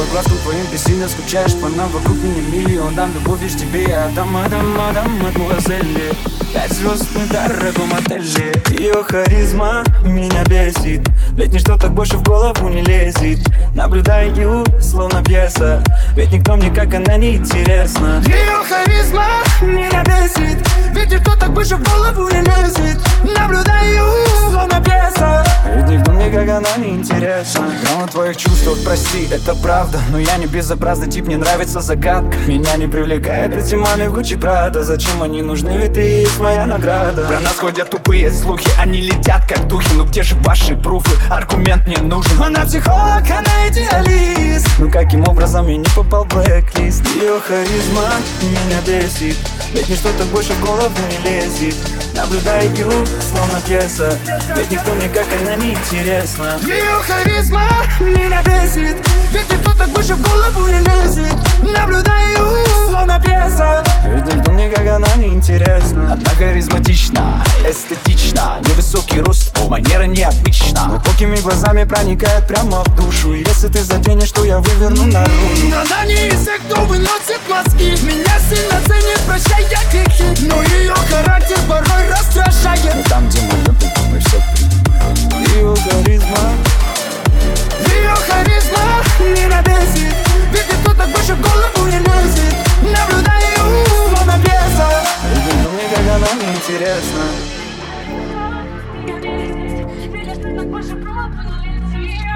глазку твоим ты сильно скучаешь по нам, вокруг меня миллион. Дам любовь лишь тебе, я дам, мадемуазель. 5 звезд в дорогом отеле. Ее харизма меня бесит, ведь ничто так больше в голову не лезет. Наблюдаю, словно пьеса, ведь никто мне как она не интересна. Ее харизма меня бесит, ведь никто так больше в голову не лезет. Наблюдаю, словно пьеса, ведь никто мне как она не интересна. Гром твоих чувств, прости, это правда, но я не безобразный тип, мне нравится загадка. Меня не привлекает эти мали в Гуччи Прада. Зачем они нужны, ведь ты есть моя награда. Про нас ходят тупые слухи, они летят как духи. Ну где же ваши пруфы, аргумент мне нужен. Она психолог, она идеалист. Ну каким образом я не попал в блэк-лист? Ее харизма меня бесит, ведь ничто так больше в голову не лезет. Наблюдаю, словно пьеса, ведь никто мне как она не интересна. Ее харизма меня бесит, ведь никто так больше в голову не лезет. Наблюдаю, словно пьеса, ведь никто мне как она не интересна. Она харизматична, эстетична, невысокий рост, манера необычна. Глубокими глазами проникает прямо в душу. Если ты заденешь, то я выверну наружу. Она не из тех, кто выносит мозги. Меня сильно ценит, прощай я грехи, но ее характер порой раздражает. Но там, где мы любим, мы все принимаем. Ее харизма меня бесит, ведь никто так больше в голову не лезет. Наблюдаю, словно пьеса, ведь никто мне как она не интересна. Ведь никто так больше в голову не лезет.